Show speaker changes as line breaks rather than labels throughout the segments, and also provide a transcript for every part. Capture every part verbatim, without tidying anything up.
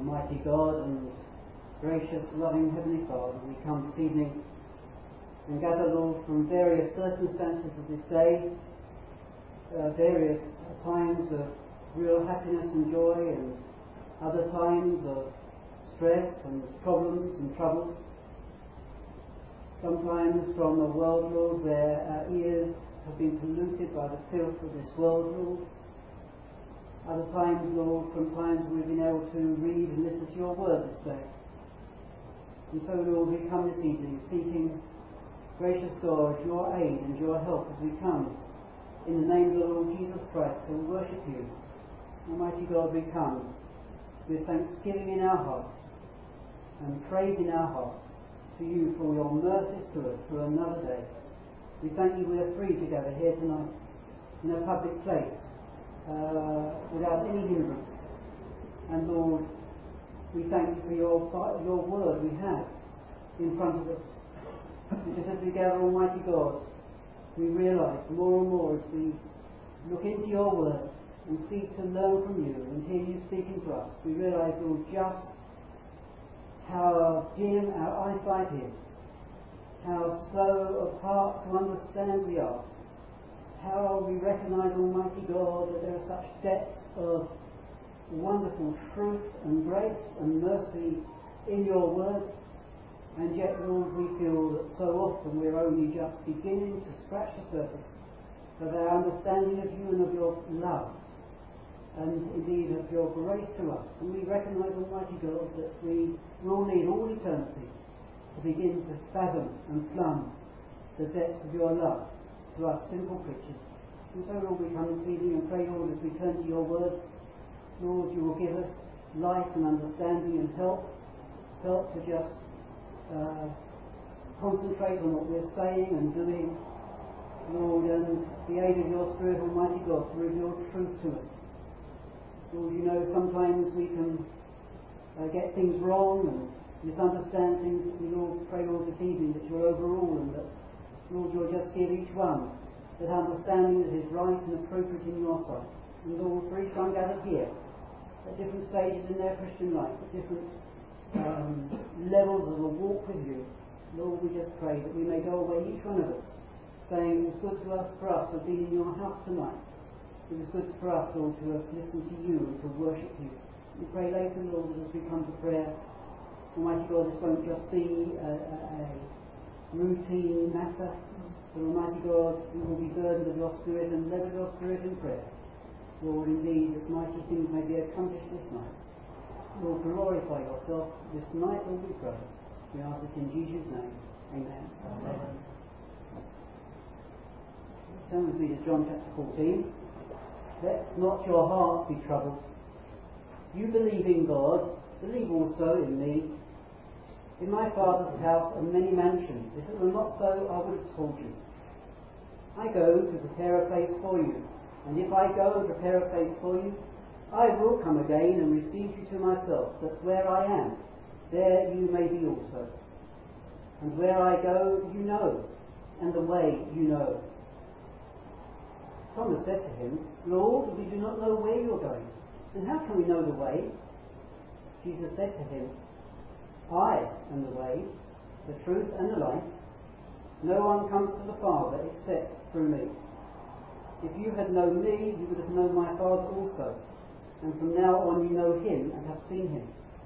Almighty God and gracious, loving Heavenly Father, we come this evening and gather, Lord, from various circumstances of this day, uh, various times of real happiness and joy, and other times of stress and problems and troubles. Sometimes from a world, Lord, where our ears have been polluted by the filth of this world, Lord. Other times, Lord, from times we've been able to read and listen to your word this day. And so, Lord, we come this evening seeking, gracious God, your aid and your help as we come in the name of the Lord Jesus Christ and worship you. Almighty God, we come with thanksgiving in our hearts and praise in our hearts to you for your mercies to us for another day. We thank you we are free to gather here tonight in a public place uh, without any hindrance. And Lord, we thank you for your, your word we have in front of us. And just as we gather, Almighty God, we realise more and more as we look into your word and seek to learn from you and hear you speaking to us, we realise, Lord, just how dim our eyesight is, how slow of heart to understand we are, how we recognise, Almighty God, that there are such depths of wonderful truth and grace and mercy in your word, and yet, Lord, we feel that so often we're only just beginning to scratch the surface of our understanding of you and of your love, and indeed of your grace to us. And we recognise, Almighty God, that we will need all eternity to begin to fathom and plumb the depths of your love to us simple creatures. And so, Lord, we come this evening and pray, Lord, as we turn to your word, Lord, you will give us light and understanding and help, help to just uh, concentrate on what we're saying and doing, Lord, and the aid of your Spirit, Almighty God, to reveal truth to us. Lord, you know, sometimes we can uh, get things wrong and misunderstand things. We, Lord, pray, Lord, this evening that you'll overrule and that, Lord, you'll just give each one that understanding that is right and appropriate in your sight. And Lord, for each one gathered here, at different stages in their Christian life, at different um, levels of a walk with you, Lord, we just pray that we may go away, each one of us, saying it was good to us, for us to have been in your house tonight. It was good for us, Lord, to have listened to you and to worship you. We pray later, Lord, that as we come to prayer, Almighty God, this won't just be a, a, a routine matter, but Almighty God, we will be burdened of your Spirit and led of your Spirit in prayer. Lord, indeed, that mighty things may be accomplished this night. Lord, glorify yourself this night, Lord, we pray. We ask this in Jesus' name. Amen. Amen. Turn with me to John chapter fourteen. Let not your hearts be troubled. You believe in God, believe also in me. In my Father's house are many mansions. If it were not so, I would have told you. I go to prepare a place for you. And if I go and prepare a place for you, I will come again and receive you to myself, that where I am, there you may be also. And where I go, you know, and the way you know. Thomas said to him, Lord, we do not know where you are going, then how can we know the way? Jesus said to him, I am the way, the truth and the life. No one comes to the Father except through me. If you had known me, you would have known my Father also. And from now on you know him and have seen him.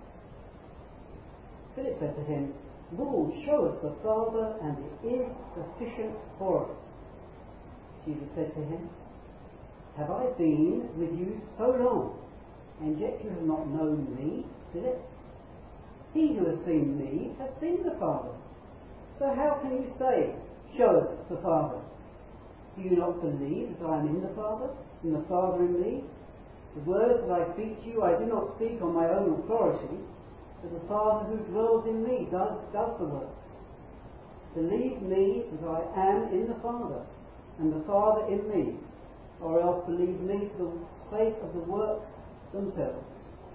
Philip said to him, Lord, show us the Father, and it is sufficient for us. Jesus said to him, Have I been with you so long, and yet you have not known me, Philip? He who has seen me has seen the Father. So how can you say, Show us the Father? Do you not believe that I am in the Father, and the Father in me? The words that I speak to you, I do not speak on my own authority, but the Father who dwells in me does, does the works. Believe me that I am in the Father, and the Father in me, or else believe me for the sake of the works themselves.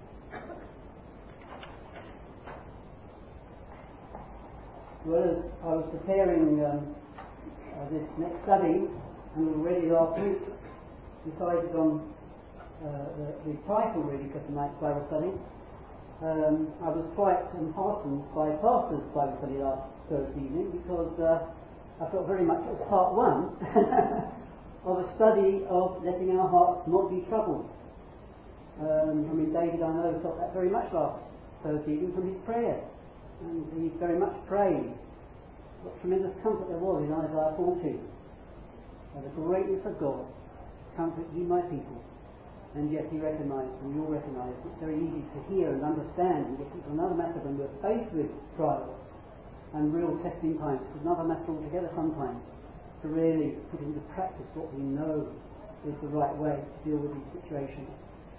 Well, as I was preparing um, uh, this next study, and already last week decided on uh, the, the title really for tonight's Bible study, um, I was quite heartened by Pastor's Bible study last Thursday evening, because uh, I felt very much it was part one of a study of letting our hearts not be troubled. Um, I mean, David, I know, felt that very much last Thursday evening from his prayers, and he very much prayed. What tremendous comfort there was in Isaiah forty. And the greatness of God, comfort ye my people. And yet he recognised, and you all recognise, it's very easy to hear and understand, and yet it's another matter when we're faced with trials and real testing times. It's another matter altogether sometimes to really put into practice what we know is the right way to deal with these situations.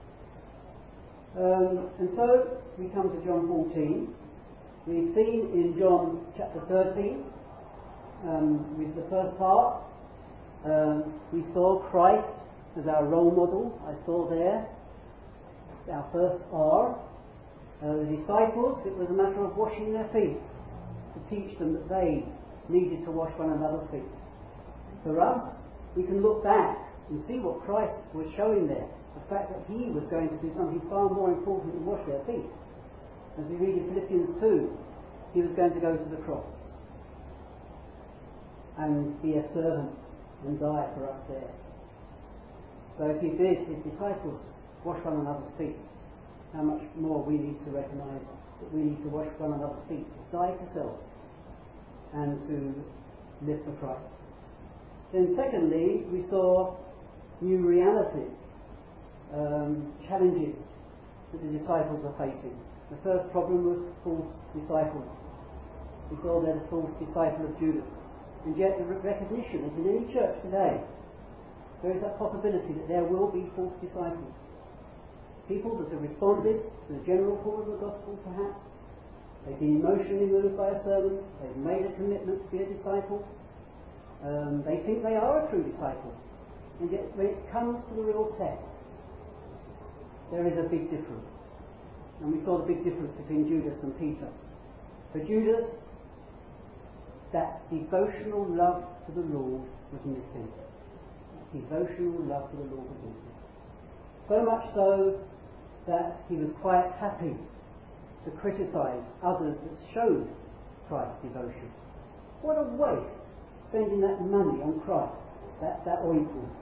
Um, and so we come to John fourteen. We've seen in John chapter thirteen, um, with the first part, um, we saw Christ as our role model. I saw there our first R. Uh, the disciples, it was a matter of washing their feet, to teach them that they needed to wash one another's feet. For us, we can look back and see what Christ was showing there, the fact that he was going to do something far more important than wash their feet. As we read in Philippians two, he was going to go to the cross and be a servant and die for us there. So if he did, his disciples wash one another's feet, how much more we need to recognise that we need to wash one another's feet, to die to self and to live for Christ. Then secondly, we saw new realities, um, challenges that the disciples are facing. The first problem was false disciples. We saw there the false disciple of Judas. And yet the recognition that in any church today there is that possibility that there will be false disciples. People that have responded to the general call of the gospel perhaps. They've been emotionally moved by a sermon. They've made a commitment to be a disciple. Um, they think they are a true disciple. And yet when it comes to the real test, there is a big difference. And we saw the big difference between Judas and Peter. For Judas, that devotional love to the Lord was missing. That devotional love to the Lord was missing. So much so that he was quite happy to criticise others that showed Christ's devotion. What a waste, spending that money on Christ, that, that ointment.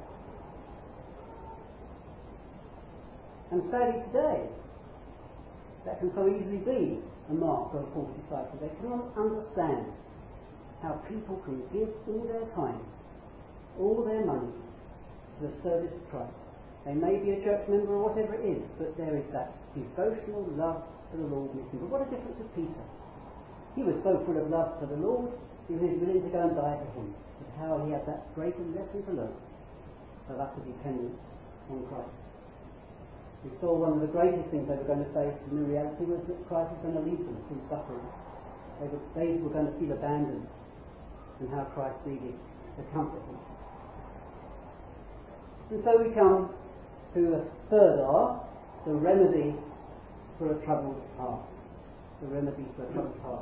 And sadly today, that can so easily be a mark of a false disciple. They cannot understand how people can give all their time, all their money to the service of Christ. They may be a church member or whatever it is, but there is that devotional love for the Lord missing. But what a difference with Peter. He was so full of love for the Lord, he was willing to go and die for him. But how he had that greater lesson to learn of utter dependence on Christ. We saw one of the greatest things they were going to face in the reality was that Christ was going to lead them through suffering. They were, they were going to feel abandoned, and how Christ needed to comfort them. And so we come to the third R, the remedy for a troubled heart. The remedy for a troubled heart.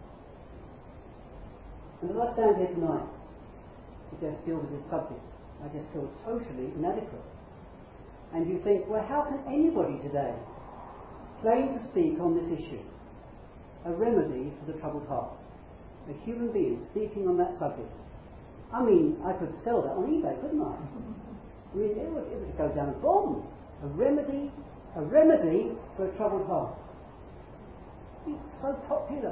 And as I stand here tonight to just deal with this subject, I just feel totally inadequate. And you think, well, how can anybody today claim to speak on this issue? A remedy for the troubled heart. A human being speaking on that subject. I mean, I could sell that on eBay, couldn't I? I mean, it would, it would go down a bomb. A remedy, a remedy for a troubled heart. It's so popular.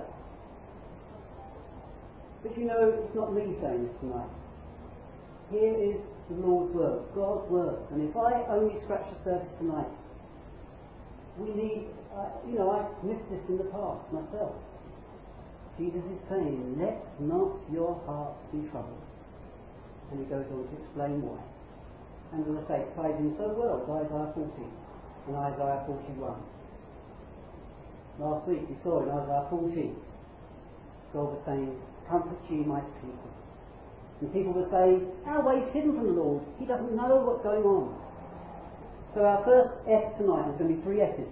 But you know, it's not me saying this tonight. Here is the Lord's word, God's word. And if I only scratch the surface tonight, we need, uh, you know, I've missed this in the past myself. Jesus is saying, let not your hearts be troubled. And he goes on to explain why. And as I say, it ties in so well with Isaiah forty and Isaiah forty-one. Last week we saw in Isaiah forty, God was saying, comfort ye my people. And people were saying, our way's hidden from the Lord. He doesn't know what's going on. So our first S tonight is going to be three S's.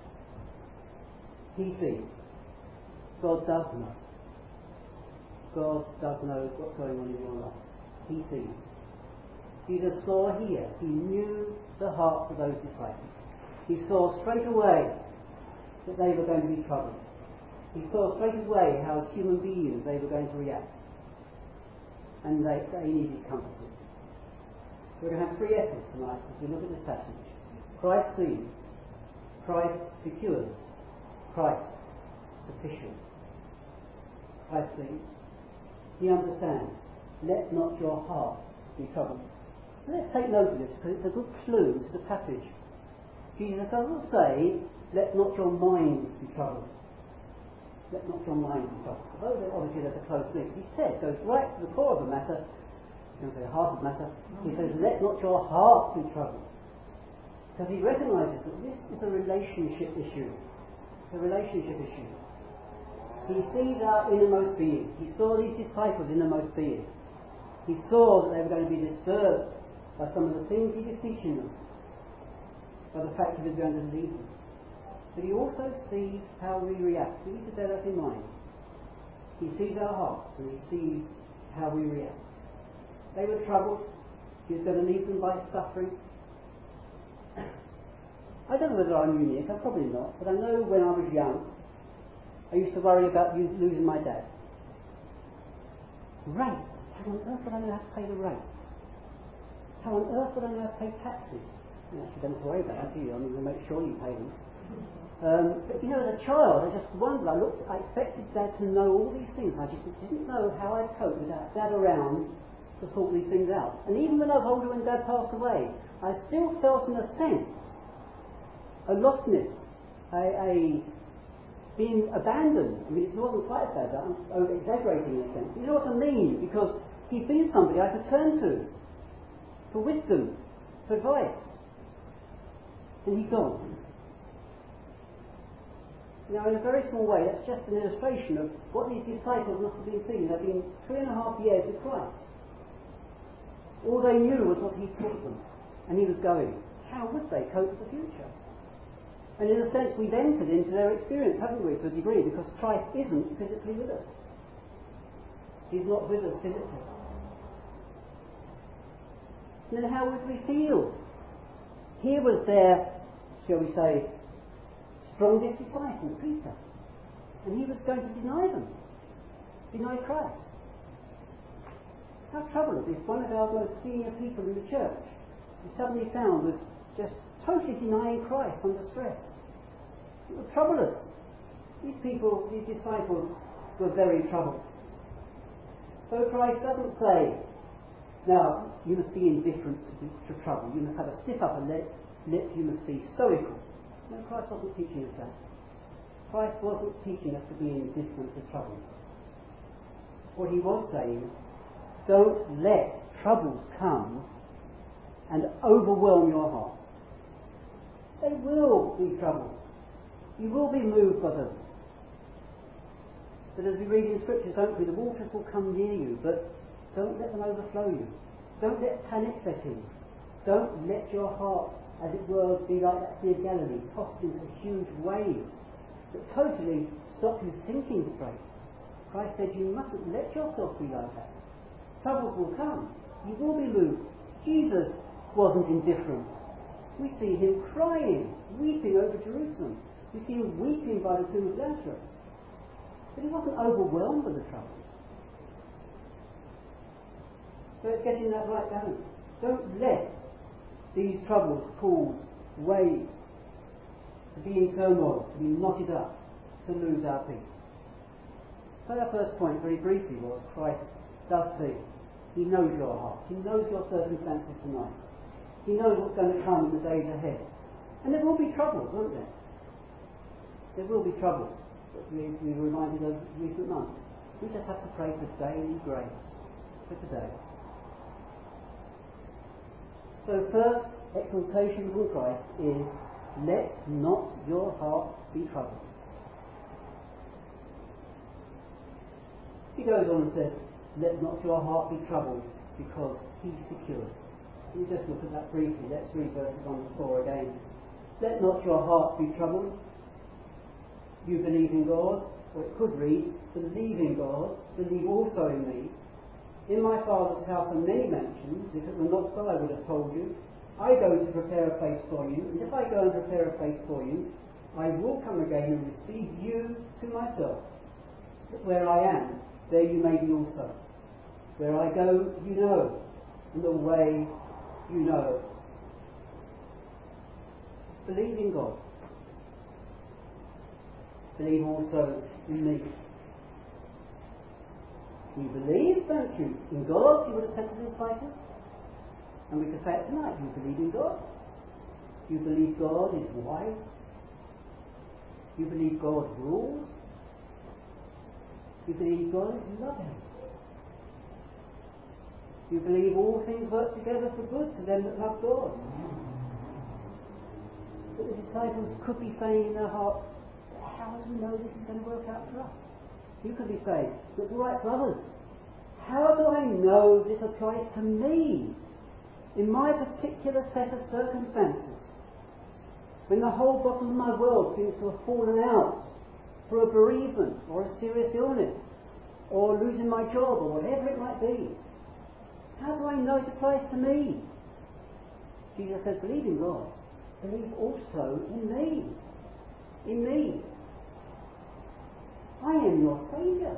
He sees. God does know. God does know what's going on in your life. He sees. Jesus saw here. He knew the hearts of those disciples. He saw straight away that they were going to be troubled. He saw straight away how, as human beings, they were going to react. And they, they needed comforting. We're going to have three S's tonight as we look at this passage. Christ sees, Christ secures, Christ sufficient. Christ sees, he understands. Let not your hearts be troubled. And let's take note of this because it's a good clue to the passage. Jesus doesn't say, let not your minds be troubled. Let not your mind be troubled. Although obviously there's a close link. He says, goes right to the core of the matter, you don't say the heart of the matter, he says, let not your heart be troubled. Because he recognises that this is a relationship issue. It's a relationship issue. He sees our innermost being. He saw these disciples' innermost being. He saw that they were going to be disturbed by some of the things he was teaching them, by the fact he was going to lead them. But he also sees how we react. We need to bear that in mind. He sees our hearts and he sees how we react. They were troubled. He was going to lead them by suffering. I don't know whether I'm unique, I'm probably not, but I know when I was young, I used to worry about losing my dad. Rates. How on earth would I know how to pay the rates? How on earth would I know how to pay taxes? You actually don't have to worry about that, do you? I mean, we'll make sure you pay them. Um, but you know, as a child, I just wondered, I looked, I expected Dad to know all these things. I just didn't know how I'd cope without Dad around to sort these things out. And even when I was older, when Dad passed away, I still felt, in a sense, a lostness, a, a being abandoned. I mean, it wasn't quite as bad, I'm over exaggerating in a sense. You know what I mean? Because he'd been somebody I could turn to for wisdom, for advice. And he'd gone. Now, in a very small way, that's just an illustration of what these disciples must have been feeling. They've been three and a half years with Christ. All they knew was what he taught them, and he was going. How would they cope with the future? And in a sense, we've entered into their experience, haven't we, to a degree, because Christ isn't physically with us. He's not with us physically. And then how would we feel? Here was their, shall we say, strongest disciple, Peter. And he was going to deny them, deny Christ. How troubled if one of our most senior people in the church we suddenly found was just totally denying Christ under stress. It would trouble us. These people, these disciples, were very troubled. So Christ doesn't say, now, you must be indifferent to, to trouble. You must have a stiff upper lip, lip. You must be stoical. No, Christ wasn't teaching us that. Christ wasn't teaching us to be indifferent to trouble. What he was saying, don't let troubles come and overwhelm your heart. They will be troubles. You will be moved by them. But as we read in Scripture, don't we, the waters will come near you, but don't let them overflow you. Don't let panic set in. Don't let your heart, as it were, be like that Sea of Galilee, tossed into huge waves that totally stop you thinking straight. Christ said you mustn't let yourself be like that. Troubles will come. You will be moved. Jesus wasn't indifferent. We see him crying, weeping over Jerusalem. We see him weeping by the tomb of Lazarus. But he wasn't overwhelmed by the troubles. So it's getting that right balance. Don't let these troubles cause waves to be in turmoil, to be knotted up, to lose our peace. So our first point, very briefly, was Christ does see. He knows your heart. He knows your circumstances tonight. He knows what's going to come in the days ahead. And there will be troubles, won't there? There will be troubles that we, we were reminded of recent months. We just have to pray for daily grace for today. So first exhortation from Christ is, let not your heart be troubled. He goes on and says, let not your heart be troubled, because he secures. We just look at that briefly. Let's read verses one to four again. Let not your heart be troubled. You believe in God, or it could read, believe in God, believe also in me. In my Father's house are many mansions. If it were not so, I would have told you. I go to prepare a place for you, and if I go and prepare a place for you, I will come again and receive you to myself, that where I am, there you may be also. Where I go, you know, and the way you know. Believe in God. Believe also in me. You believe, don't you, in God, he would have said to the disciples. And we can say it tonight. You believe in God. You believe God is wise. You believe God rules. You believe God is loving. You believe all things work together for good to them that love God. But the disciples could be saying in their hearts, how do we know this is going to work out for us? You could be saying, but right brothers, how do I know this applies to me in my particular set of circumstances? When the whole bottom of my world seems to have fallen out for a bereavement or a serious illness or losing my job or whatever it might be. How do I know it applies to me? Jesus says, believe in God. Believe also in me. In me. I am your Saviour.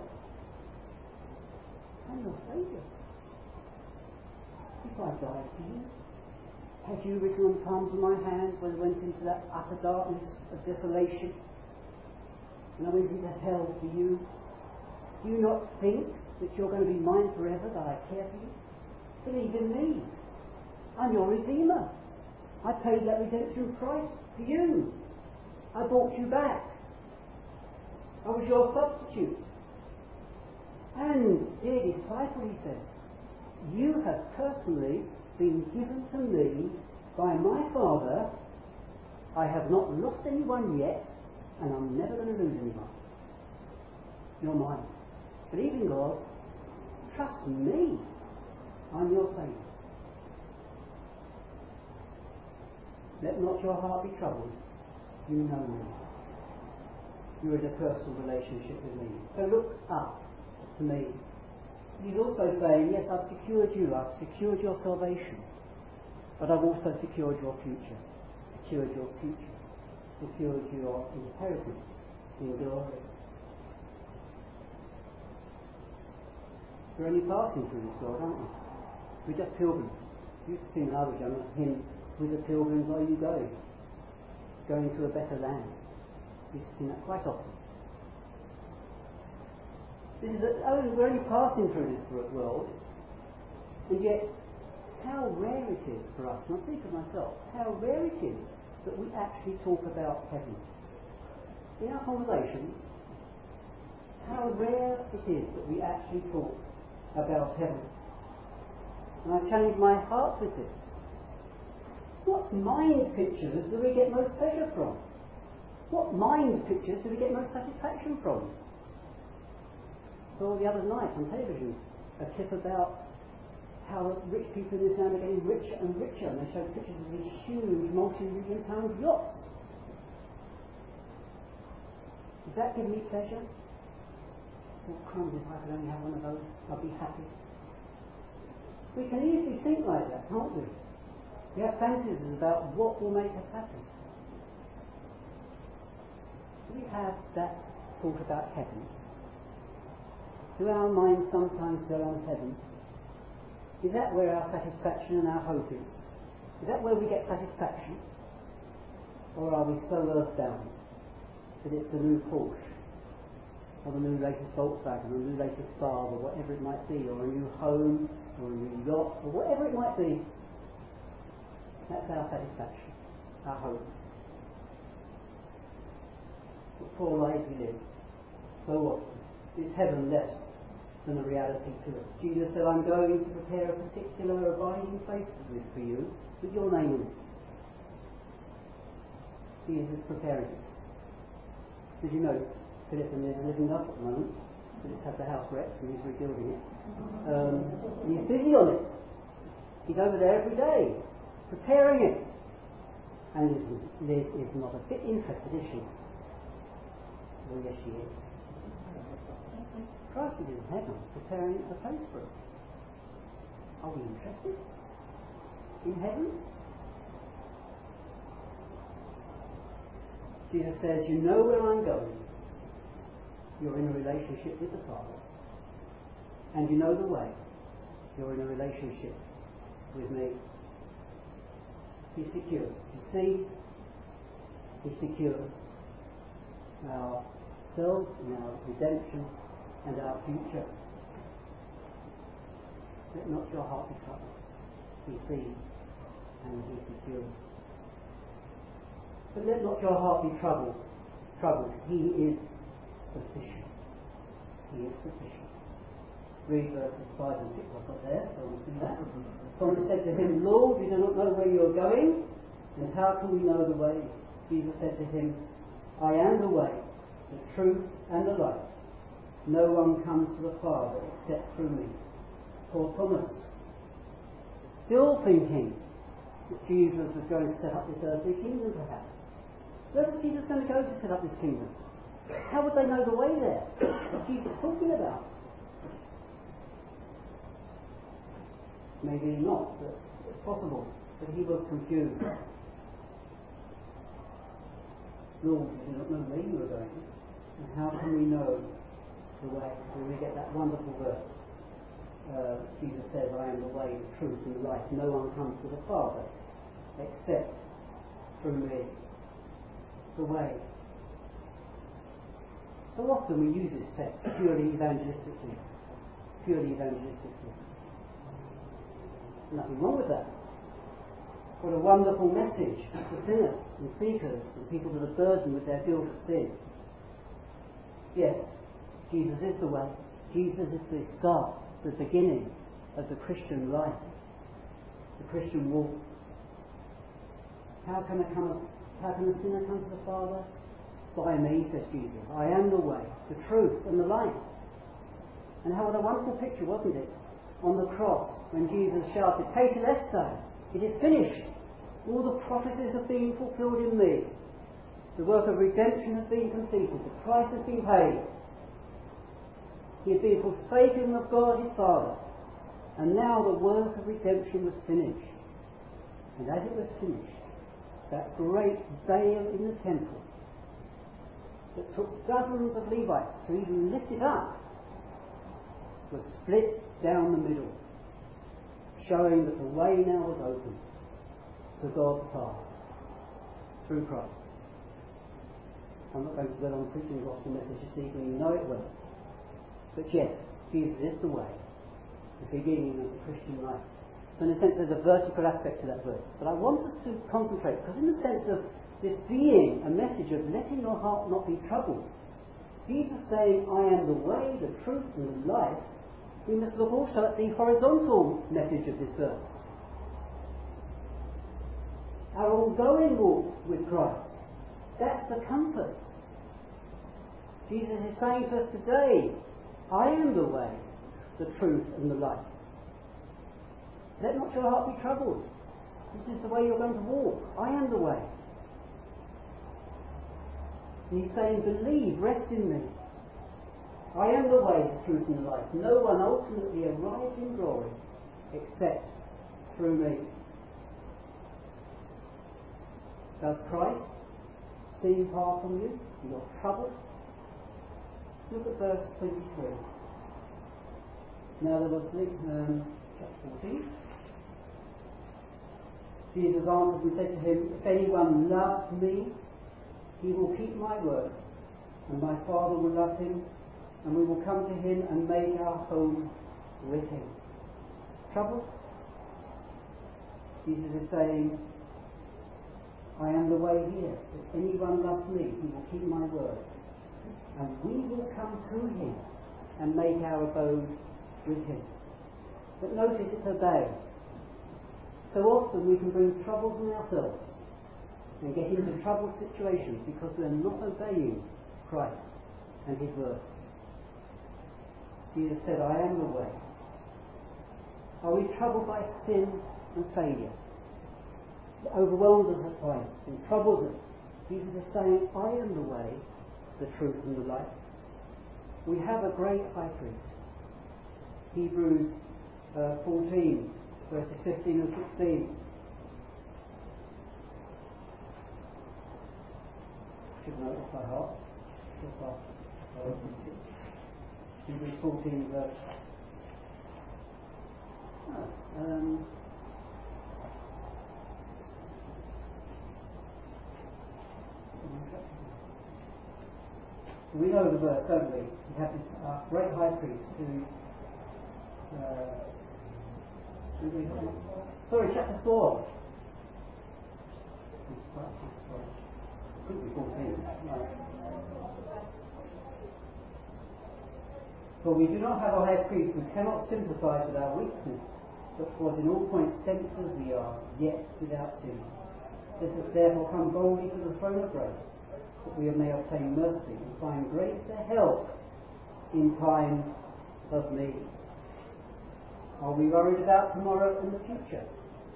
I'm your Saviour. If I died for you, had you written on the palms of my hand when I went into that utter darkness of desolation, and I went into hell for you, do you not think that you're going to be mine forever, that I care for you? Believe in me. I'm your Redeemer. I paid that redemption price for you. I bought you back. I was your substitute. And, dear disciple, he says, you have personally been given to me by my Father. I have not lost anyone yet, and I'm never going to lose anyone. You're mine. Believe in God. Trust me. I'm your Saviour. Let not your heart be troubled. You know me. You're in a personal relationship with me. So look up to me. He's also saying, yes, I've secured you. I've secured your salvation. But I've also secured your future. Secured your future. Secured your inheritance in glory. We're only passing through this world, aren't we? We're just pilgrims. You used to sing when I was young, a hymn, with the pilgrims are you going? Going to a better land. You used to sing that quite often. This is a, oh, we're only passing through this world, and yet how rare it is for us, and I think of myself, how rare it is that we actually talk about heaven. In our conversations, how rare it is that we actually talk about heaven. And I've changed my heart with this. What mind pictures do we get most pleasure from? What mind pictures do we get most satisfaction from? Saw the other night on television a clip about how rich people in this land are getting richer and richer, and they showed pictures of these huge multi-million pound yachts. Does that give me pleasure? Oh crumbs, if I could only have one of those, I'd be happy. We can easily think like that, can't we? We have fantasies about what will make us happy. Do we have that thought about heaven? Do our minds sometimes go on heaven? Is that where our satisfaction and our hope is? Is that where we get satisfaction? Or are we so earthbound that it's the new Porsche, or the new latest Volkswagen, or the new latest Saab, or whatever it might be, or a new home, or a new yacht, or whatever it might be? That's our satisfaction, our hope. What poor lives we live. So often is heaven less than a reality to us. Jesus said, I'm going to prepare a particular abiding place for you with your name in it. Jesus is preparing it. Did you know Philip and Liz are living with us at the moment? Philip's had the house wrecked and he's rebuilding it. Um, he's busy on it. He's over there every day, preparing it. And Liz, Liz is not a bit interested, is she? Well, yes, she is. Christ is in heaven, preparing a place for us. Are we interested in heaven? Jesus says, you know where I'm going. You're in a relationship with the Father. And you know the way. You're in a relationship with me. He secures. He sees. He secures ourselves and our redemption and our future. Let not your heart be troubled. He sees and he secures. But let not your heart be troubled. Troubled. He is sufficient. He is sufficient. Read verses five and six. I've got there, so we'll see that. Thomas said to him, Lord, we do not know where you are going, and how can we know the way? Jesus said to him, I am the way, the truth, and the life. No one comes to the Father except through me. Poor Thomas, still thinking that Jesus was going to set up this earthly kingdom, perhaps. Where was Jesus going to go to set up this kingdom? How would they know the way there? What's Jesus talking about? Maybe not, but it's possible. But he was confused. Lord, we do not know where you are going. And how can we know the way? When we get that wonderful verse. Uh, Jesus says, I am the way, the truth, and the life. No one comes to the Father except through me. The way. So often we use this text purely evangelistically. Purely evangelistically. Nothing wrong with that. What a wonderful message for sinners and seekers and people that are burdened with their guilt of sin. Yes, Jesus is the way. Jesus is the start, the beginning of the Christian life, the Christian walk. How can a, come, how can a sinner come to the Father? By me, says Jesus. I am the way, the truth, and the life. And how what a wonderful picture, wasn't it? On the cross, when Jesus shouted, Tetelestai, it is finished. All the prophecies have been fulfilled in me. The work of redemption has been completed. The price has been paid. He had been forsaken of God his Father. And now the work of redemption was finished. And as it was finished, that great veil in the temple that took dozens of Levites to even lift it up was split down the middle, showing that the way now was open to God the Father through Christ. I'm not going to dwell on preaching the gospel message this evening, you know it well. But yes, Jesus is the way, the beginning of the Christian life. So in a sense there's a vertical aspect to that verse. But I want us to concentrate, because in the sense of this being a message of letting your heart not be troubled, Jesus saying, I am the way, the truth, and the life, we must look also at the horizontal message of this verse. Our ongoing walk with Christ. That's the comfort. Jesus is saying to us today, I am the way, the truth, and the life. Let not your heart be troubled. This is the way you're going to walk. I am the way. And he's saying, believe, rest in me. I am the way, the truth, and the life. No one ultimately arrives in glory except through me. Does Christ seem far from you? You're troubled? Look at verse twenty-three. Now there was um, chapter fourteen. Jesus answered and said to him, if anyone loves me, he will keep my word, and my Father will love him, and we will come to him and make our home with him. Trouble? Jesus is saying, I am the way here. If anyone loves me, he will keep my word. And we will come to him and make our abode with him. But notice it's obey. So often we can bring troubles on ourselves and get into troubled situations because we are not obeying Christ and his word. Jesus said, I am the way. Are we troubled by sin and failure? It overwhelms us at times and troubles us. Jesus is saying, I am the way, the truth, and the life. We have a great high priest. Hebrews uh, fourteen, verses fifteen and sixteen. should know it by heart. Just after Hebrews fourteen verse. Oh, um, we know the verse, don't we? We have this uh, great high priest who is. Uh, sorry, chapter four. Could be fourteen. No. For we do not have a high priest who cannot sympathize with our weakness, but was in all points tempted as we are, yet without sin. Let us therefore come boldly to the throne of grace, that we may obtain mercy and find grace to help in time of need. Are we worried about tomorrow and the future?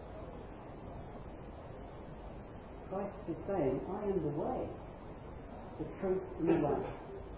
Christ is saying, I am the way, the truth and the life.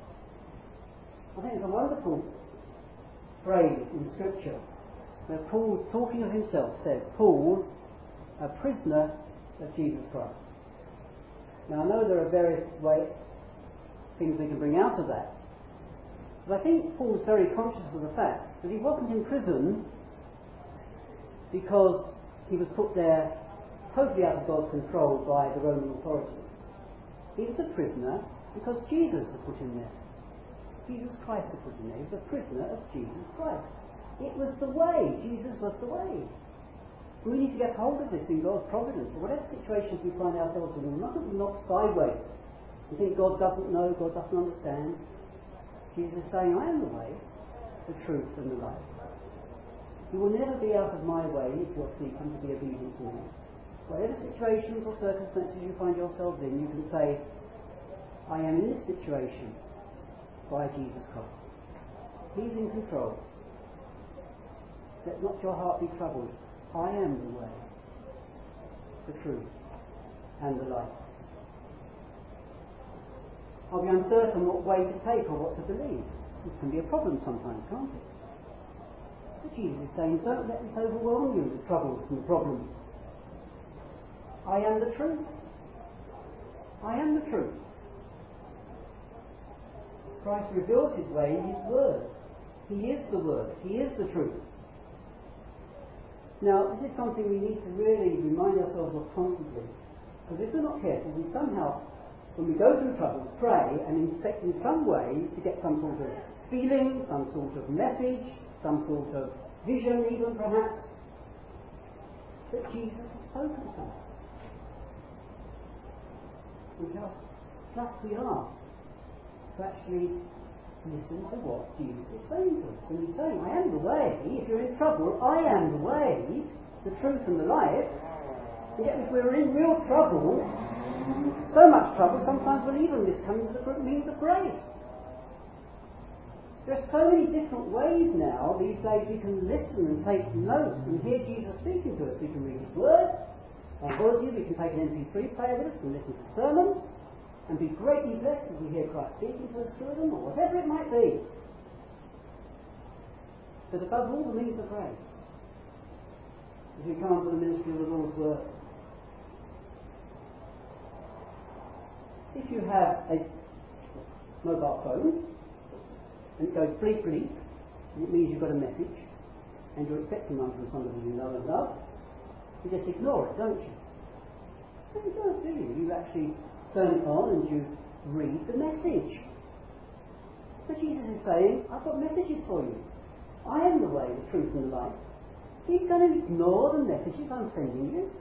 I think it's a wonderful phrase in Scripture where Paul, talking of himself, says, Paul, a prisoner of Jesus Christ. Now I know there are various way, things we can bring out of that, but I think Paul's very conscious of the fact that he wasn't in prison because he was put there totally out of God's control by the Roman authorities. He was a prisoner because Jesus had put him there. Jesus Christ had put him there. He was a prisoner of Jesus Christ. It was the way. Jesus was the way. We need to get hold of this in God's providence. Whatever situations we find ourselves in, we mustn't knock sideways. We think God doesn't know, God doesn't understand. Jesus is saying, I am the way, the truth and the life. You will never be out of my way if you're seeking to be obedient to me. Whatever situations or circumstances you find yourselves in, you can say, I am in this situation by Jesus Christ. He's in control. Let not your heart be troubled. I am the way, the truth, and the life. Are we uncertain what way to take or what to believe? This can be a problem sometimes, can't it? But Jesus is saying, don't let this overwhelm you, the troubles and the problems. I am the truth. I am the truth. Christ reveals his way in his word. He is the word. He is the truth. Now, this is something we need to really remind ourselves of constantly. Because if we're not careful, we somehow, when we go through troubles, pray and expect in some way to get some sort of feeling, some sort of message, some sort of vision even perhaps, that Jesus has spoken to us. And how slack we are to actually listen to what Jesus is saying to us. And he's saying, I am the way. If you're in trouble, I am the way, the truth and the life. And yet if we're in real trouble, so much trouble, sometimes we'll even miscome to the means of grace. There are so many different ways now, these days, we can listen and take notes and hear Jesus speaking to us. We can read his word. On holidays, we can take an M P three player with us and listen to sermons and be greatly blessed as we hear Christ speaking to us through them, or whatever it might be. But above all, the means of grace, as we come under the ministry of the Lord's word. If you have a mobile phone and it goes bleep bleep, and it means you've got a message and you're expecting one from somebody you know and love, you just ignore it, don't you? No, you don't, do you? You actually turn it on and you read the message. But Jesus is saying, I've got messages for you. I am the way, the truth and the life. Are you going to ignore the messages I'm sending you?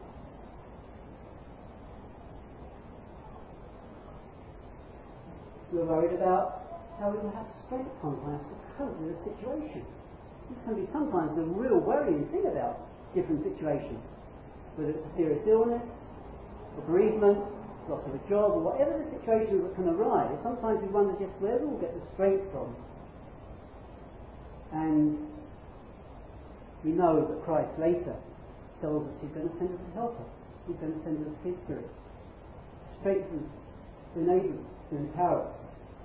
We're worried about how we will have strength sometimes to cope with a situation. This can be sometimes a real worrying thing about different situations. Whether it's a serious illness, a bereavement, loss of a job, or whatever the situation that can arise, sometimes we wonder just where we'll get the strength from. And we know that Christ later tells us he's going to send us a helper. He's going to send us his Spirit to strengthen us, to enable us, to empower us.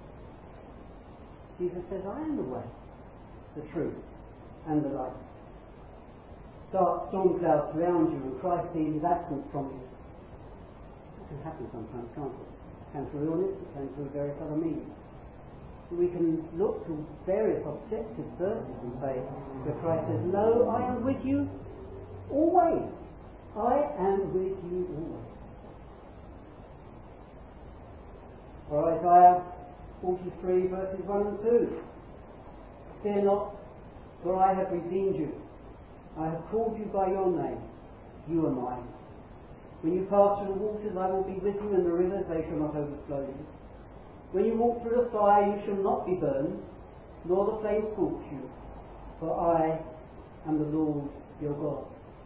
Jesus says, I am the way, the truth, and the life. Dark storm clouds surround you and Christ seems absent from you. That can happen sometimes, can't it? It can through illness, it can through various other means. We can look to various objective verses and say, where Christ says, "Lo, I am with you always. I am with you always." Or Isaiah forty-three, verses one and two. "Fear not, for I have redeemed you. I have called you by your name. You are mine. When you pass through the waters, I will be with you, and the rivers, they shall not overflow you. When you walk through the fire, you shall not be burned, nor the flame scorch you, for I am the Lord your God."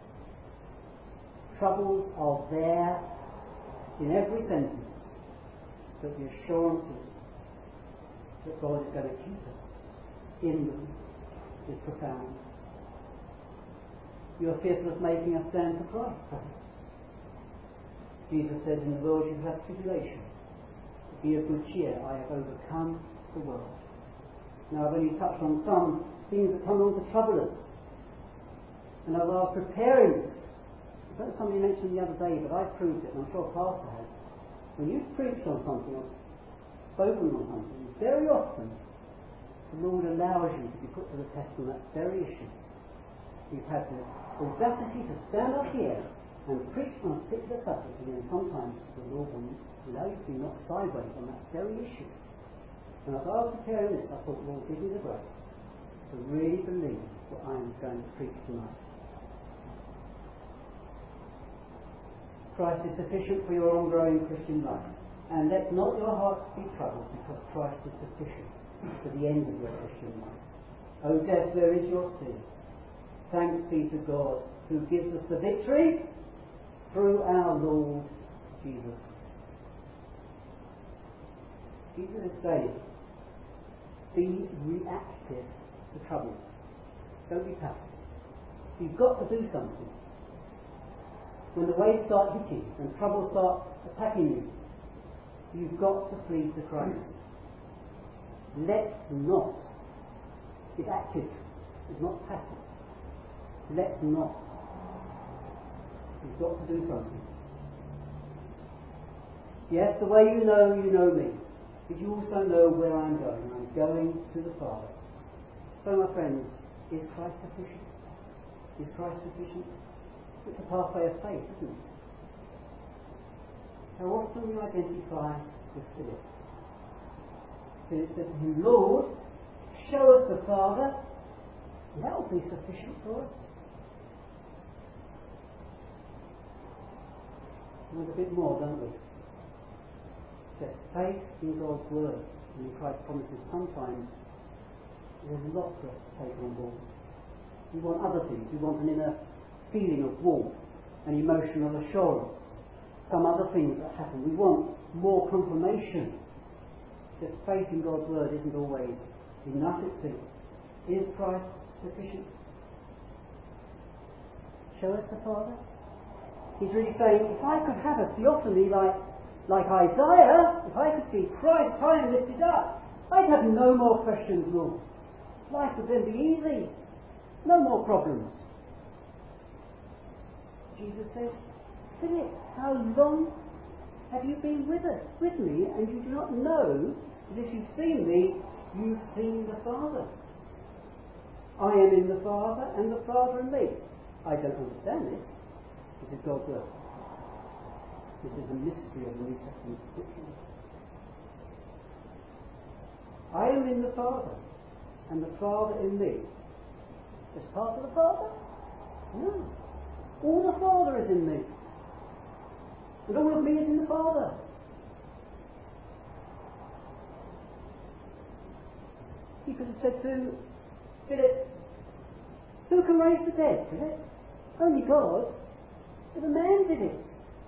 Troubles are there in every sentence, but the assurances that God is going to keep us in them is profound. You are fearful of making us stand for Christ, perhaps. Jesus said, "In the world you have tribulation. Be of good cheer, I have overcome the world." Now I've only touched on some things that come on to trouble us. And as I was preparing this, I don't know, somebody mentioned the other day, but I proved it, and I'm sure a pastor has. When you've preached on something or spoken on something, very often the Lord allows you to be put to the test on that very issue. You've had the audacity to stand up here and preach on a particular subject, and then sometimes the Lord will allow you to be knocked sideways on that very issue. And as I was preparing this, I thought, Lord, give me the grace to really believe what I am going to preach tonight. Christ is sufficient for your ongoing Christian life. And let not your heart be troubled, because Christ is sufficient for the end of your Christian life. O death, where is your sting? Thanks be to God, who gives us the victory through our Lord Jesus Christ. Jesus is saying, be reactive to trouble. Don't be passive. You've got to do something. When the waves start hitting and trouble starts attacking you, you've got to flee to Christ. Let's not. It's active. It's not passive. Let's not. You've got to do something. Yes, the way you know, you know me. But you also know where I'm going. I'm going to the Father. So, my friends, is Christ sufficient? Is Christ sufficient? It's a pathway of faith, isn't it? How often we identify with Philip. Philip said to him, "Lord, show us the Father, and that will be sufficient for us." We want a bit more, don't we? Just faith in God's word and in Christ's promises. Sometimes there's a lot for us to take on board. We want other things. We want an inner feeling of warmth and emotional assurance. Some other things that happen. We want more confirmation. Just faith in God's word isn't always enough, it seems. Is Christ sufficient? Show us the Father. He's really saying, if I could have a theophany like, like Isaiah, if I could see Christ high and lifted up, I'd have no more questions, Lord. Life would then be easy. No more problems. Jesus says, "Philip, how long have you been with us, with me, and you do not know that if you've seen me, you've seen the Father? I am in the Father, and the Father in me." I don't understand this. This is God's word. This is the mystery of the New Testament scriptures. I am in the Father, and the Father in me. Is part of the Father? No. All the Father is in me. And all of me is in the Father. He could have said to Philip, "Who can raise the dead, Philip? Only God." But the man did it.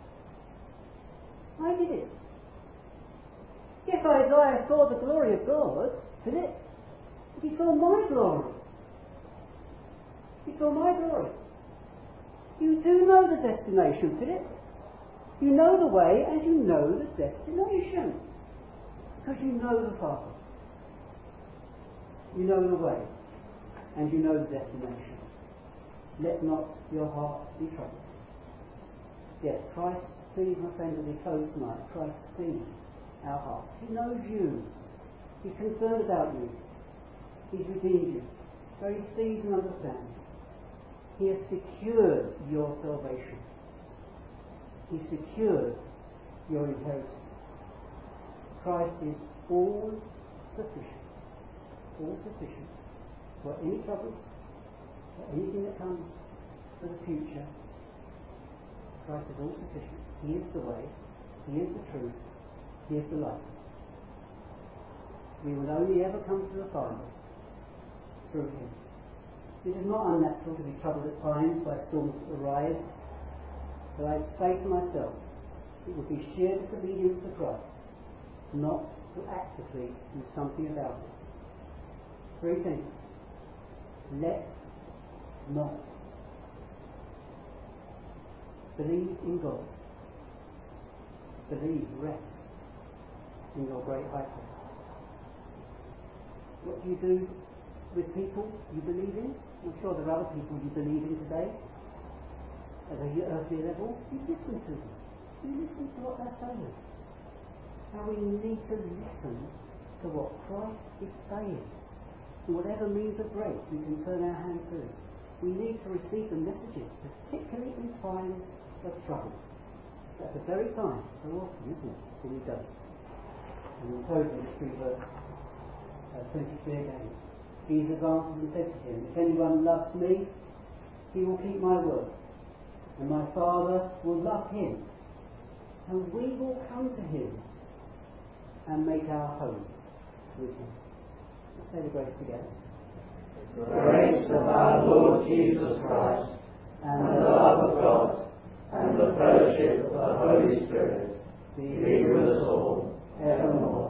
I did it. Yes, Isaiah saw the glory of God, Philip, but he saw my glory. He saw my glory. You do know the destination, Philip. You know the way and you know the destination. Because you know the Father. You know the way and you know the destination. Let not your heart be troubled. Yes, Christ sees, my friend, as we close tonight. Christ sees our hearts. He knows you. He's concerned about you. He's redeemed you. So he sees and understands. He has secured your salvation. He secured your inheritance. Christ is all sufficient. All sufficient for any troubles, for anything that comes for the future. Christ is all sufficient. He is the way. He is the truth. He is the life. We will only ever come to the Father through him. It is not unnatural to be troubled at times by storms that arise, but I say to myself, it would be sheer disobedience to Christ not to actively do something about it. Three things. Let not. Believe in God. Believe, rest in your great high place. What do you do with people you believe in? I'm sure there are other people you believe in today at a earthly level. You listen to them. You listen to what they're saying. Now we need to listen to what Christ is saying. And whatever means of grace we can turn our hand to. We need to receive the messages, particularly in times of trouble. That's the very time, so often, isn't it, when we don't. And we'll close with three verse uh, twenty-three again. Jesus answered and said to him, if anyone loves me, he will keep my word, and my Father will love him, and we will come to him and make our home with him. Let's say the grace together.
The grace of our Lord Jesus Christ, and the love of God, and the fellowship of the Holy Spirit be with us all evermore.